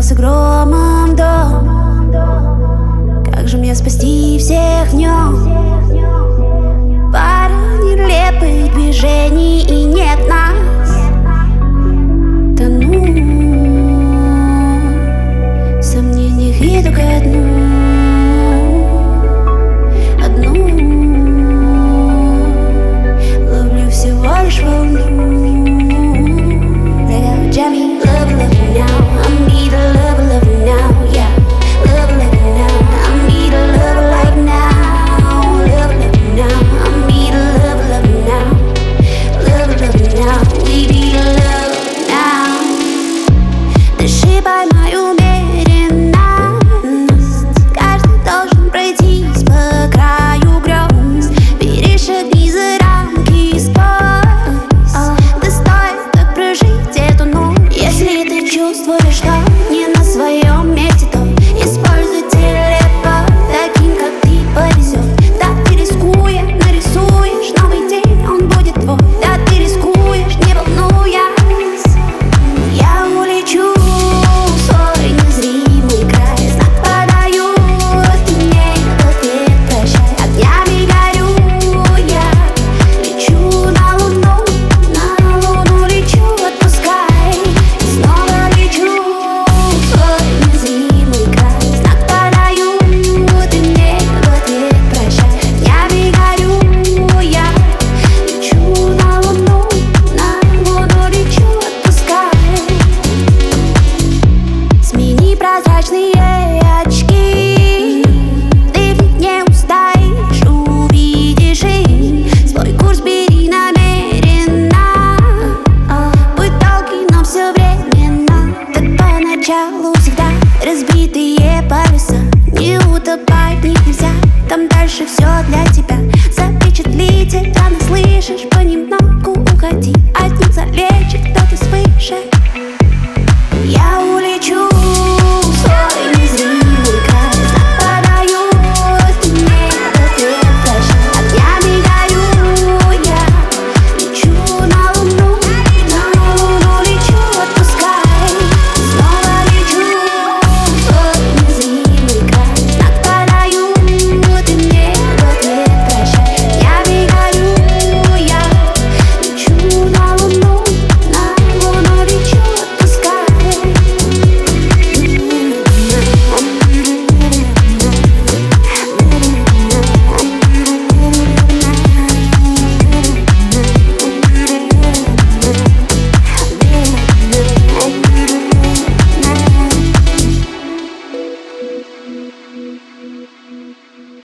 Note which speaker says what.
Speaker 1: Взорвался громом дом. Как же мне спасти всех в нем? Пара нелепых движений, и нет нас. Тону в сомнениях, и только одну ловлю всего лишь волну. Jammy, love, love me now. I need a love, love me now. Yeah, love, love me now. I need a love like now. Love, love me now. I need a love, love me now. Love, love me now. We need a love now. Дыши, поймай умеренность. Каждый должен пройтись по краю грез. Перешагни за рамки сквозь. Да стоит так прожить эту ночь. Если ты чувствуешь, что не на своем месте, то используй телепорт. Таким, как ты, повезет. Да, ты рискуя, нарисуешь новый день, он будет твой. Да, ты рискуешь, не волнуясь. Я улечу в свой незримый край. Знак подаю, ты мне в ответ прощай. Огнями горю я, лечу на луну лечу, отпускай. И снова лечу в свой незримый край. Знак подаю, ты мне в ответ прощай. Огнями горю я, лечу на луну лечу, отпускай. Смени прозрачные очки, ты в них не устоишь, увидишь их. Свой курс бери намеренно, будь долгий, но все временно. Так поначалу всегда разбитые паруса, не утопать в них нельзя. Там дальше все для тебя. Запечатлить рано, слышишь, понемногу уходи. От них залечит